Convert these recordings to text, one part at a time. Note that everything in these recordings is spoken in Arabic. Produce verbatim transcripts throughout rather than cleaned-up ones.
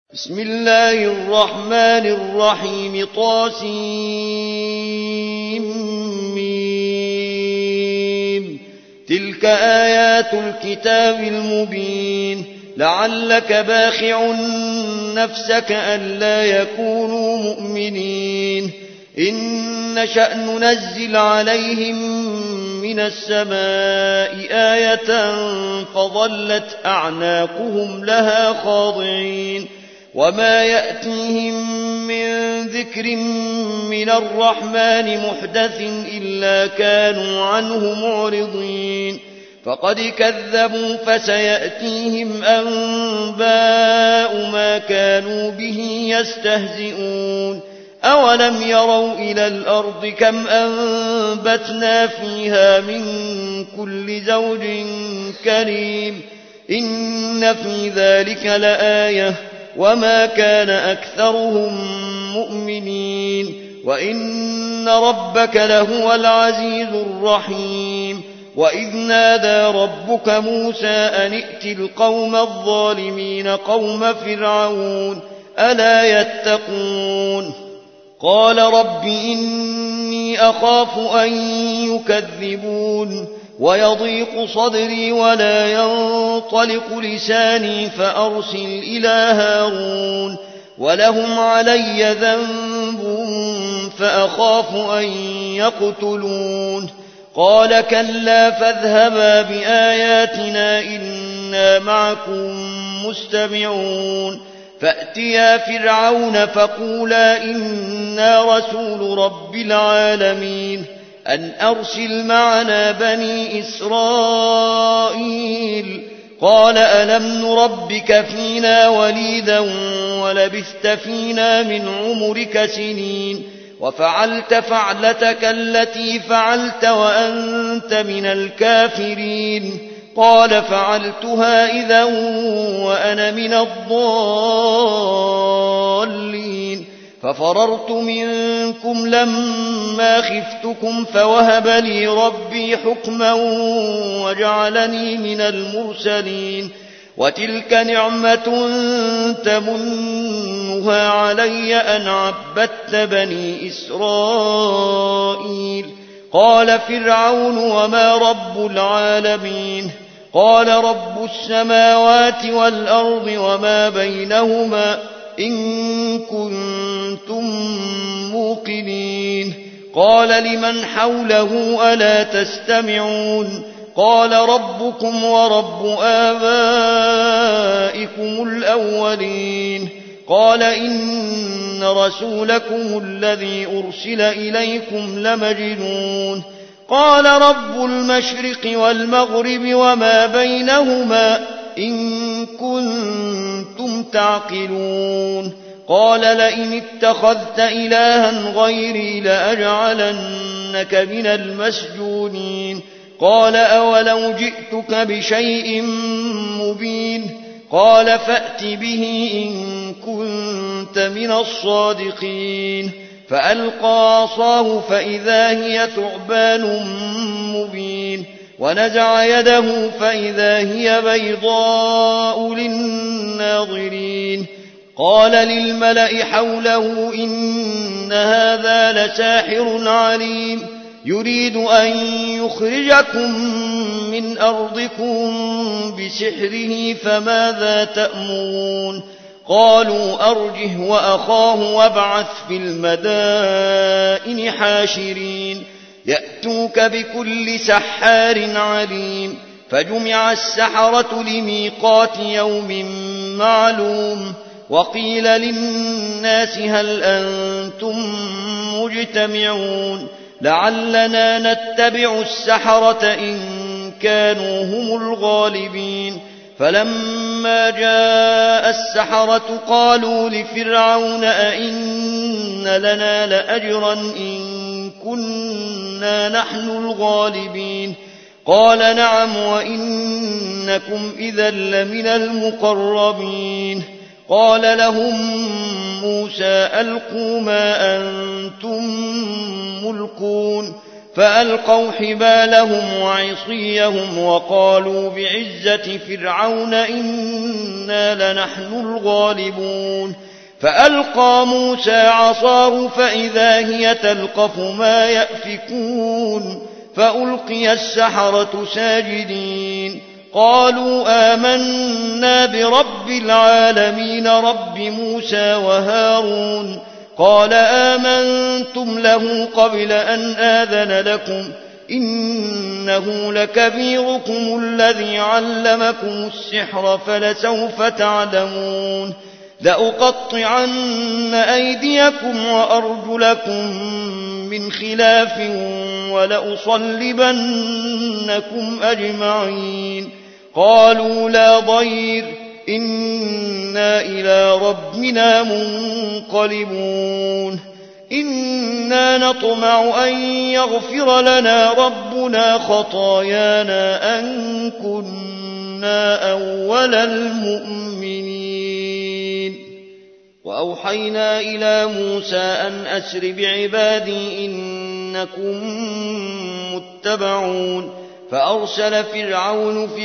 بسم الله الرحمن الرحيم طاسيم تلك آيات الكتاب المبين لعلك باخع نفسك ألا يكونوا مؤمنين إن نشأ ننزل عليهم من السماء آية فظلت أعناقهم لها خاضعين وما يأتيهم من ذكر من الرحمن محدث إلا كانوا عنه معرضين فقد كذبوا فسيأتيهم أنباء ما كانوا به يستهزئون أولم يروا إلى الأرض كم أنبتنا فيها من كل زوج كريم إن في ذلك لآية وما كان أكثرهم مؤمنين وإن ربك لهو العزيز الرحيم وإذ نادى ربك موسى أن ائت القوم الظالمين قوم فرعون ألا يتقون قال رب إني أخاف أن يكذبون ويضيق صدري ولا ينطلق لساني فأرسل إلى هارون ولهم علي ذنب فأخاف أن يقتلون قال كلا فاذهبا بآياتنا إنا معكم مستمعون فأتيا فرعون فقولا إنا رسول رب العالمين أن أرسل معنا بني إسرائيل قال ألم نربك فينا وليدا ولبثت فينا من عمرك سنين وفعلت فعلتك التي فعلت وأنت من الكافرين قال فعلتها إذا وأنا من الضالين ففررت منكم لما خفتكم فوهب لي ربي حكما وجعلني من المرسلين وتلك نعمة تمنها علي أن عبدت بني إسرائيل قال فرعون وما رب العالمين قال رب السماوات والأرض وما بينهما إن كنتم موقنين قال لمن حوله ألا تستمعون قال ربكم ورب آبائكم الأولين قال إن رسولكم الذي أرسل إليكم لمجنون قال رب المشرق والمغرب وما بينهما إن كنتم تعقلون قال لئن اتخذت إلها غيري لأجعلنك من المسجونين قال أولو جئتك بشيء مبين قال فأت به إن كنت من الصادقين فألقى عصاه فإذا هي ثعبان مبين ونزع يده فإذا هي بيضاء للناظرين قال للملأ حوله إن هذا لساحر عليم يريد أن يخرجكم من أرضكم بسحره فماذا تأمرون قالوا أرجه وأخاه وابعث في المدائن حاشرين يأتوك بكل سحار عليم فجمع السحرة لميقات يوم معلوم وقيل للناس هل أنتم مجتمعون لعلنا نتبع السحرة إن كانوا هم الغالبين فلما جاء السحرة قالوا لفرعون أئن لنا لأجرا إن كنا نحن الغالبين قال نعم وإنكم إذا لمن المقربين قال لهم موسى ألقوا ما أنتم ملقون فألقوا حبالهم وعصيهم وقالوا بعزة فرعون إنا لنحن الغالبون فألقى موسى عصاه فإذا هي تلقف ما يأفكون فألقي السحرة ساجدين قالوا آمنا برب العالمين رب موسى وهارون قال آمنتم له قبل أن آذن لكم إنه لكبيركم الذي علمكم السحر فلسوف تعلمون لأقطعن أيديكم وأرجلكم من خلاف ولأصلبنكم أجمعين قالوا لا ضير إنا إلى ربنا منقلبون إنا نطمع أن يغفر لنا ربنا خطايانا أن كنا أول المؤمنين وأوحينا إلى موسى أن أسر بعبادي إنكم متبعون فأرسل فرعون في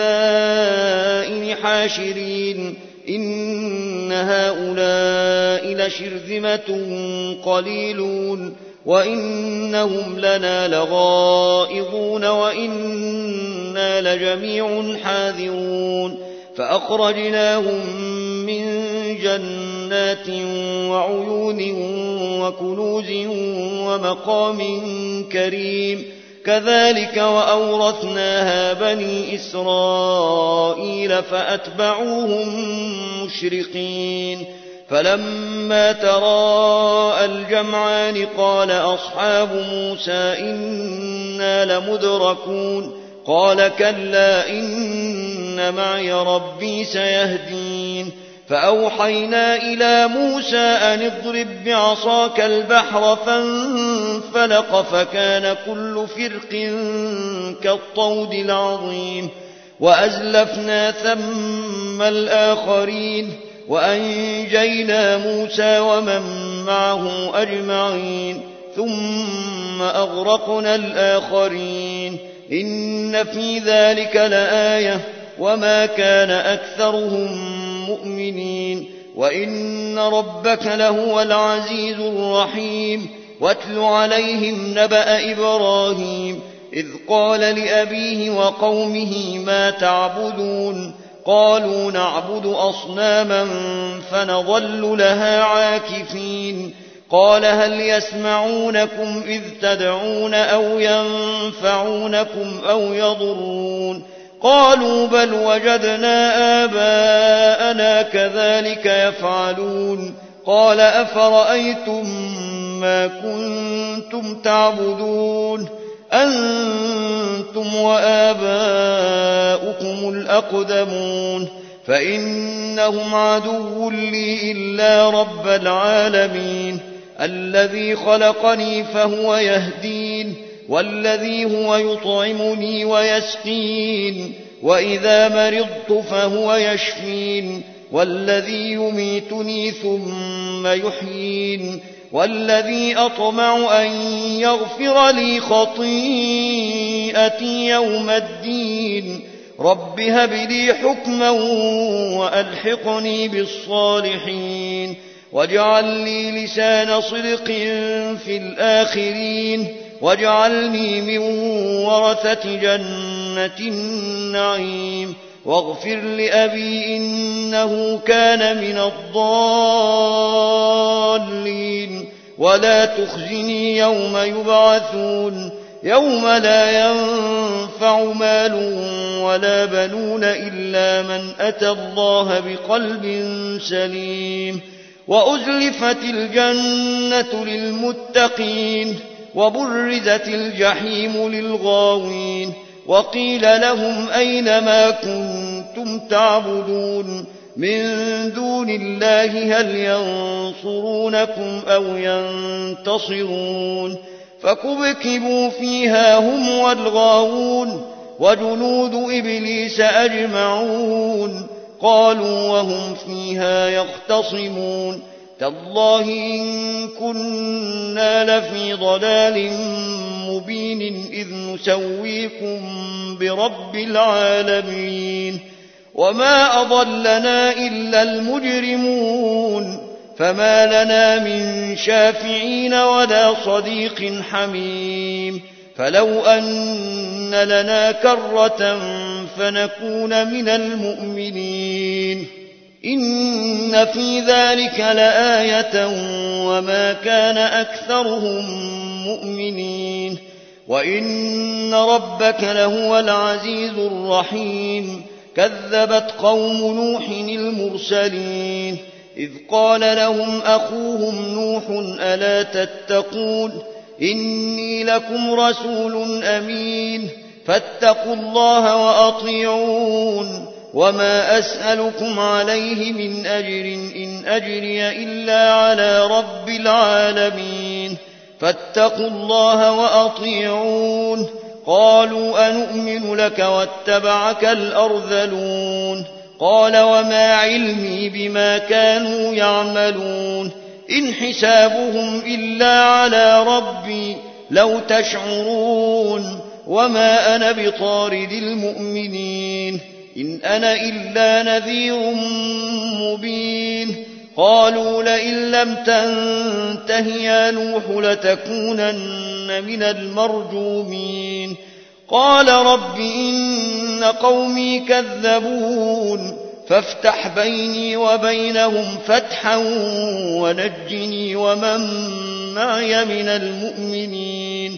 المدائن حاشرين إن هؤلاء لشرذمة قليلون وإنهم لنا لغائظون وإنا لجميع حاذرون فأخرجناهم من جنات وعيون وكنوز ومقام كريم كذلك وأورثناها بني إسرائيل فأتبعوهم مشرقين فلما تراءى الجمعان قال أصحاب موسى إنا لمدركون قال كلا إن معي ربي سيهدين فأوحينا إلى موسى أن اضرب بعصاك البحر فانفلق فكان كل فرق كالطود العظيم وأزلفنا ثم الآخرين وأنجينا موسى ومن معه أجمعين ثم أغرقنا الآخرين إن في ذلك لآية وما كان أكثرهم مؤمنين وإن ربك لهو العزيز الرحيم واتل عليهم نبأ إبراهيم إذ قال لأبيه وقومه ما تعبدون قالوا نعبد أصناما فنظل لها عاكفين قال هل يسمعونكم إذ تدعون أو ينفعونكم أو يضرون قالوا بل وجدنا آباءنا كذلك يفعلون قال أفرأيتم ما كنتم تعبدون أنتم وآباؤكم الأقدمون فإنهم عدو لي إلا رب العالمين الذي خلقني فهو يهدين والذي هو يطعمني ويسقين وإذا مرضت فهو يشفين والذي يميتني ثم يحيين والذي أطمع أن يغفر لي خطيئتي يوم الدين رب هب لي حكما وألحقني بالصالحين واجعل لي لسان صدق في الآخرين واجعلني من ورثة جنة النعيم واغفر لأبي إنه كان من الضالين ولا تخزني يوم يبعثون يوم لا ينفع مال ولا بنون إلا من أتى الله بقلب سليم وأزلفت الجنة للمتقين وبرزت الجحيم للغاوين وقيل لهم أين ما كنتم تعبدون من دون الله هل ينصرونكم أو ينتصرون فكبكبوا فيها هم والغاوون وجنود إبليس أجمعون قالوا وهم فيها يختصمون تالله إن كنا لفي ضلال مبين إذ نسويكم برب العالمين وما أضلنا إلا المجرمون فما لنا من شافعين ولا صديق حميم فلو أن لنا كرة فنكون من المؤمنين إن في ذلك لآية وما كان أكثرهم مؤمنين وإن ربك لهو العزيز الرحيم كذبت قوم نوح المرسلين إذ قال لهم أخوهم نوح ألا تتقون إني لكم رسول أمين فاتقوا الله وأطيعون وما أسألكم عليه من أجر إن أجري إلا على رب العالمين فاتقوا الله وأطيعون قالوا أنؤمن لك واتبعك الأرذلون قال وما علمي بما كانوا يعملون إن حسابهم إلا على ربي لو تشعرون وما أنا بطارد المؤمنين إن أنا إلا نذير مبين قالوا لئن لم تنته يا نوح لتكونن من المرجومين قال رب إن قومي كذبون فافتح بيني وبينهم فتحا ونجني ومن معي من المؤمنين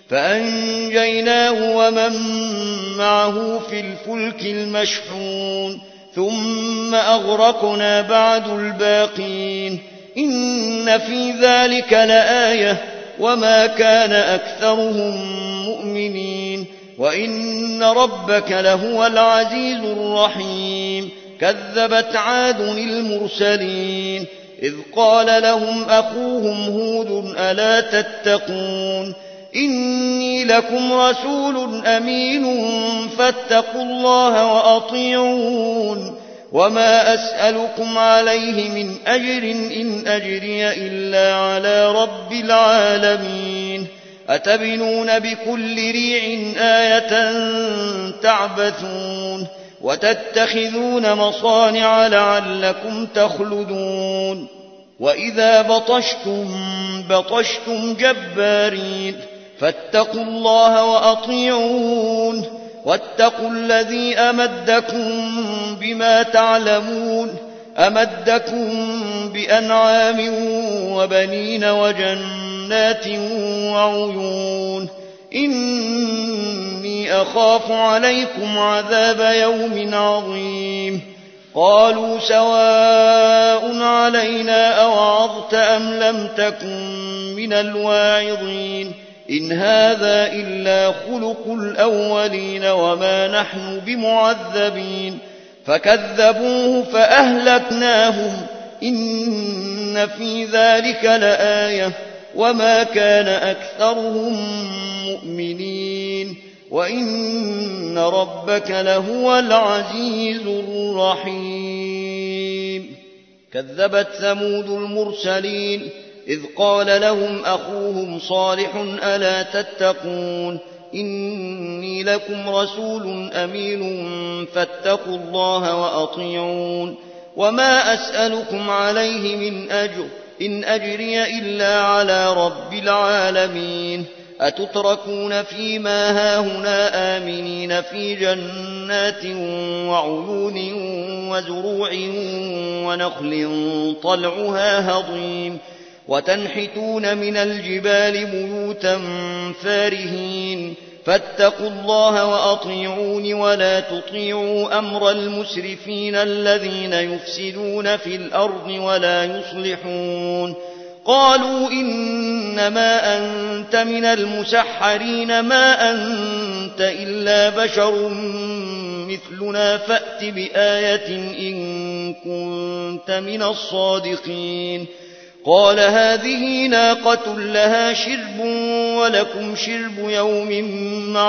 فأنجيناه ومن معه في الفلك المشحون ثم أغرقنا بعد الباقين إن في ذلك لآية وما كان أكثرهم مؤمنين وإن ربك لهو العزيز الرحيم كذبت عاد المرسلين إذ قال لهم أخوهم هود ألا تتقون إني لكم رسول أمين فاتقوا الله وأطيعون وما أسألكم عليه من أجر إن أجري إلا على رب العالمين أتبنون بكل ريع آية تعبثون وتتخذون مصانع لعلكم تخلدون وإذا بطشتم بطشتم جبارين فاتقوا الله وأطيعون واتقوا الذي أمدكم بما تعلمون أمدكم بأنعام وبنين وجنات وعيون إني أخاف عليكم عذاب يوم عظيم قالوا سواء علينا أوعظت أم لم تكن من الواعظين إن هذا إلا خلق الأولين وما نحن بمعذبين فكذبوه فأهلكناهم إن في ذلك لآية وما كان أكثرهم مؤمنين وإن ربك لهو العزيز الرحيم كذبت ثمود المرسلين إذ قال لهم أخوهم صالح ألا تتقون إني لكم رسول أمين فاتقوا الله وأطيعون وما أسألكم عليه من أجر إن أجري إلا على رب العالمين أتتركون فيما هاهنا آمنين في جنات وعيون وزروع ونخل طلعها هضيم وتنحتون من الجبال بيوتا فارهين فاتقوا الله وأطيعون ولا تطيعوا أمر المسرفين الذين يفسدون في الأرض ولا يصلحون قالوا إنما أنت من المسحرين ما أنت إلا بشر مثلنا فأت بآية إن كنت من الصادقين قال هذه ناقة لها شرب ولكم شرب يوم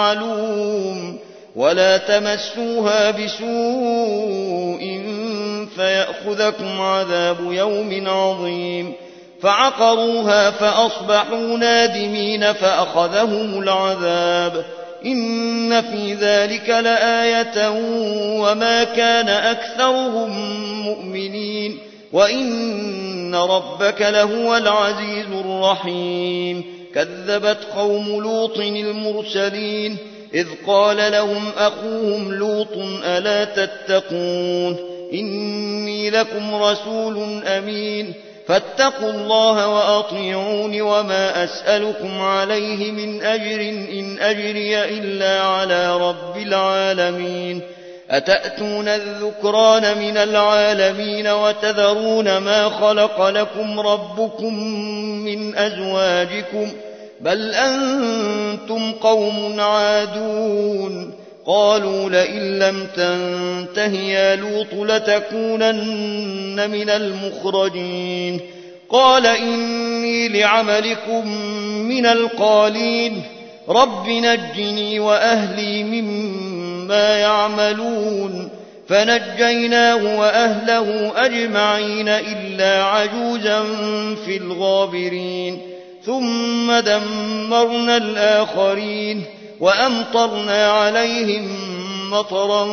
معلوم ولا تمسوها بسوء فيأخذكم عذاب يوم عظيم. فعقروها فأصبحوا نادمين فأخذهم العذاب. إن في ذلك لآية وما كان أكثرهم مؤمنين وإن ربك لهو العزيز الرحيم. كذبت قوم لوط المرسلين إذ قال لهم أخوهم لوط ألا تتقون إني لكم رسول أمين فاتقوا الله وأطيعون وما أسألكم عليه من أجر إن أجري إلا على رب العالمين. أتأتون الذكران من العالمين وتذرون ما خلق لكم ربكم من أزواجكم بل أنتم قوم عادون. قالوا لئن لم تنته يا لوط لتكونن من المخرجين. قال إني لعملكم من القالين رب نجني وأهلي مما يعملون. فنجيناه وأهله أجمعين إلا عجوزا في الغابرين. ثم دمرنا الآخرين وأمطرنا عليهم مطرا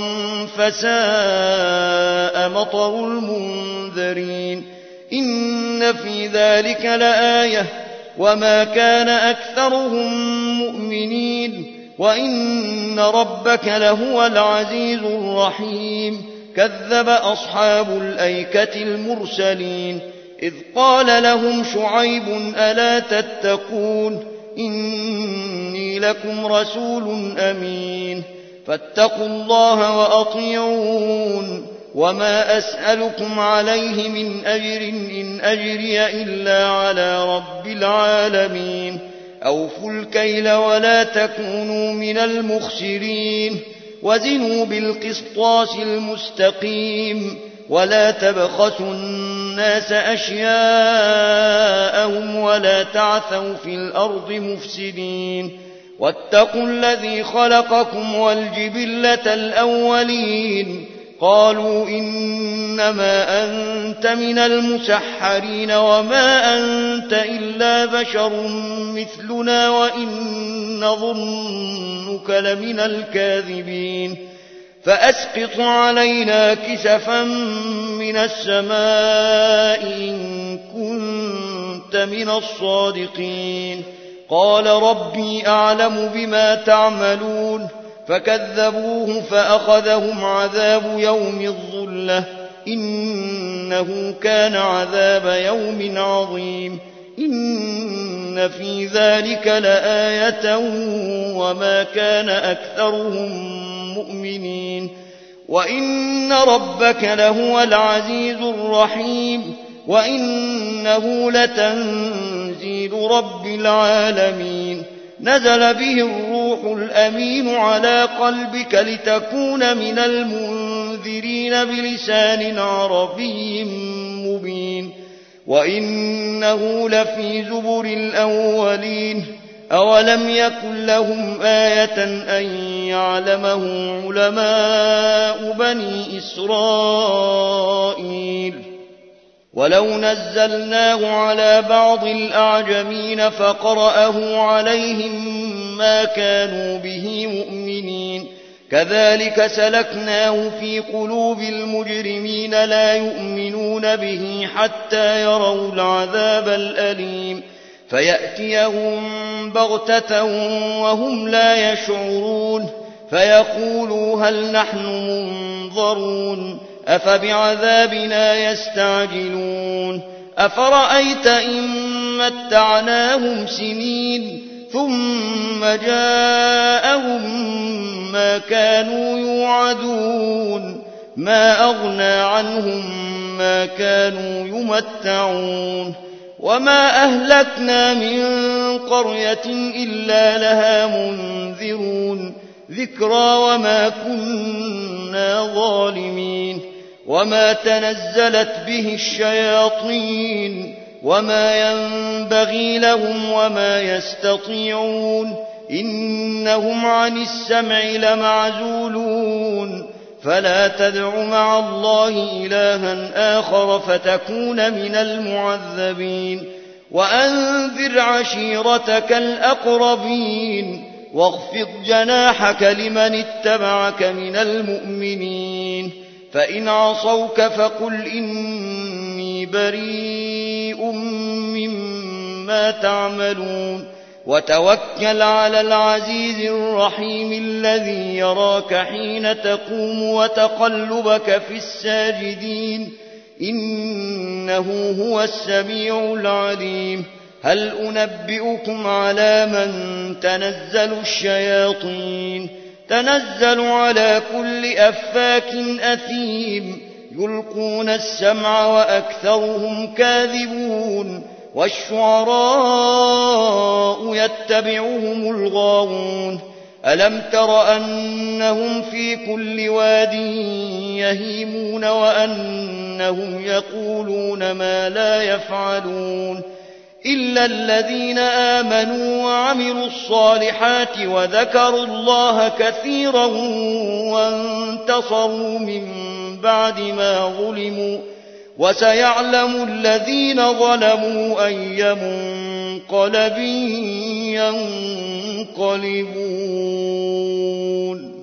فساء مطر المنذرين. إن في ذلك لآية وما كان أكثرهم مؤمنين وإن ربك لهو العزيز الرحيم. كذب أصحاب الأيكة المرسلين إذ قال لهم شعيب ألا تتقون إني لكم رسول أمين فاتقوا الله وأطيعون وما أسألكم عليه من أجر إن أجري إلا على رب العالمين. أوفوا الكيل ولا تكونوا من المخسرين وزنوا بالقسطاس المستقيم ولا تبخسوا الناس أشياءهم ولا تعثوا في الأرض مفسدين. واتقوا الذي خلقكم والجبلة الأولين. قالوا إنما أنت من المسحرين وما أنت إلا بشر مثلنا وإن نظنك لمن الكاذبين. فأسقط علينا كسفا من السماء إن كنت من الصادقين. قال ربي أعلم بما تعملون. فكذبوه فأخذهم عذاب يوم الظلة إنه كان عذاب يوم عظيم. إن في ذلك لآية وما كان أكثرهم مؤمنين وإن ربك لهو العزيز الرحيم. وإنه لتنزيل رب العالمين. نزل به الروح الأمين على قلبك لتكون من المنذرين بلسان عربي مبين. وإنه لفي زبر الأولين. أولم يكن لهم آية أن يعلمه علماء بني إسرائيل. ولو نزلناه على بعض الأعجمين فقرأه عليهم ما كانوا به مؤمنين. كذلك سلكناه في قلوب المجرمين لا يؤمنون به حتى يروا العذاب الأليم فيأتيهم بغتة وهم لا يشعرون فيقولوا هل نحن منظرون أفبعذابنا يستعجلون. أفرأيت إن متعناهم سنين ثم جاءهم ما كانوا يوعدون ما أغنى عنهم ما كانوا يمتعون. وما أهلكنا من قرية إلا لها منذرون ذكرى وما كنا ظالمين. وما تنزلت به الشياطين وما ينبغي لهم وما يستطيعون إنهم عن السمع لمعزولون. فلا تدع مع الله إلها آخر فتكون من المعذبين وأنذر عشيرتك الأقربين واخفض جناحك لمن اتبعك من المؤمنين فإن عصوك فقل إني بريء مما تعملون وتوكل على العزيز الرحيم الذي يراك حين تقوم وتقلبك في الساجدين إنه هو السميع العليم هل أنبئكم على من تنزل الشياطين تنزل على كل أفاك أثيم يلقون السمع وأكثرهم كاذبون والشعراء يتبعهم الغاوون ألم تر أنهم في كل واد يهيمون وأنهم يقولون ما لا يفعلون إلا الذين آمنوا وعملوا الصالحات وذكروا الله كثيرا وانتصروا من بعد ما ظلموا وسيعلم الذين ظلموا أي منقلب ينقلبون